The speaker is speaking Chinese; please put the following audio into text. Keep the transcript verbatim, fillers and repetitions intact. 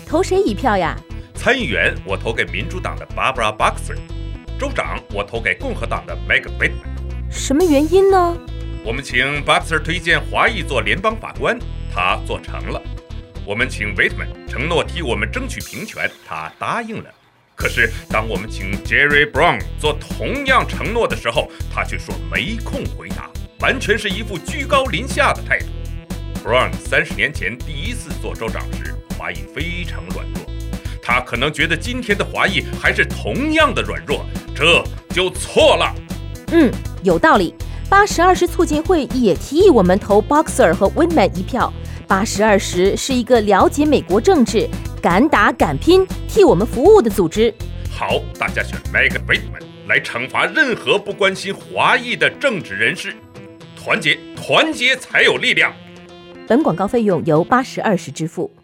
投谁一票呀？ 参议员我投给民主党的 Barbara Boxer， 州长我投给共和党的 Meg Whitman。 什么原因呢？ 我们请 Boxer 推荐华裔做联邦法官，他做成了；我们请 Whitman 承诺替我们争取平权，他答应了。可是当我们请 Jerry Brown 做同样承诺的时候，他却说没空回答，完全是一副居高临下的态度。Brown 三十年前第一次做州长时，华裔非常软弱，他可能觉得今天的华裔还是同样的软弱，这就错了。 嗯，有道理。八十二十促进会也提议我们投 Boxer 和 Whitman 一票。八十二十是一个了解美国政治、敢打敢拼、替我们服务的组织。 好，大家选 Meg Whitman 来惩罚任何不关心华裔的政治人士。团结，团结才有力量。 本广告费用由八十二十支付。